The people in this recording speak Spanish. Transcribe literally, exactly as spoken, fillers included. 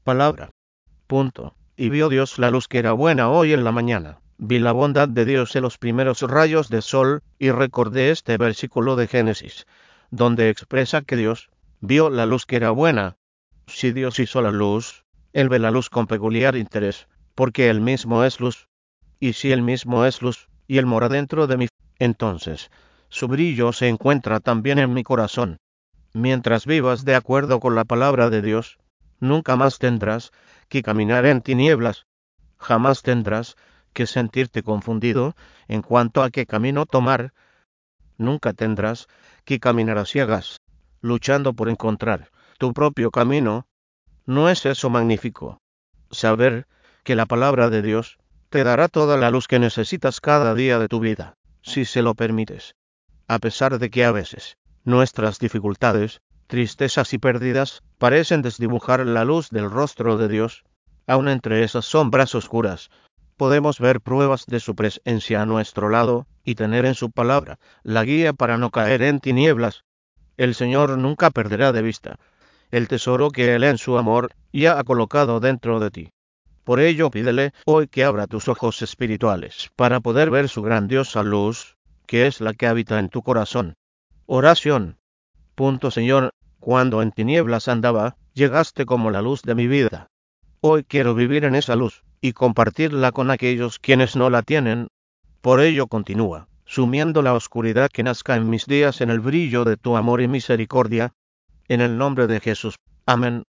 palabra. Punto. Y vio Dios la luz que era buena hoy en la mañana. Vi la bondad de Dios en los primeros rayos del sol, y recordé este versículo de Génesis, donde expresa que Dios vio la luz que era buena. Si Dios hizo la luz, Él ve la luz con peculiar interés, porque Él mismo es luz. Y si Él mismo es luz, y Él mora dentro de mí, entonces su brillo se encuentra también en mi corazón. Mientras vivas de acuerdo con la palabra de Dios, nunca más tendrás que caminar en tinieblas. Jamás tendrás que sentirte confundido en cuanto a qué camino tomar. Nunca tendrás que caminar a ciegas, luchando por encontrar tu propio camino. ¿No es eso magnífico? Saber que la palabra de Dios te dará toda la luz que necesitas cada día de tu vida, si se lo permites. A pesar de que a veces nuestras dificultades, tristezas y pérdidas parecen desdibujar la luz del rostro de Dios, aun entre esas sombras oscuras, podemos ver pruebas de su presencia a nuestro lado, y tener en su palabra la guía para no caer en tinieblas. El Señor nunca perderá de vista el tesoro que Él en su amor ya ha colocado dentro de ti. Por ello pídele hoy que abra tus ojos espirituales para poder ver su grandiosa luz, que es la que habita en tu corazón. Oración. Punto. Señor, cuando en tinieblas andaba, llegaste como la luz de mi vida. Hoy quiero vivir en esa luz, y compartirla con aquellos quienes no la tienen. Por ello continúa, sumiendo la oscuridad que nazca en mis días en el brillo de tu amor y misericordia. En el nombre de Jesús. Amén.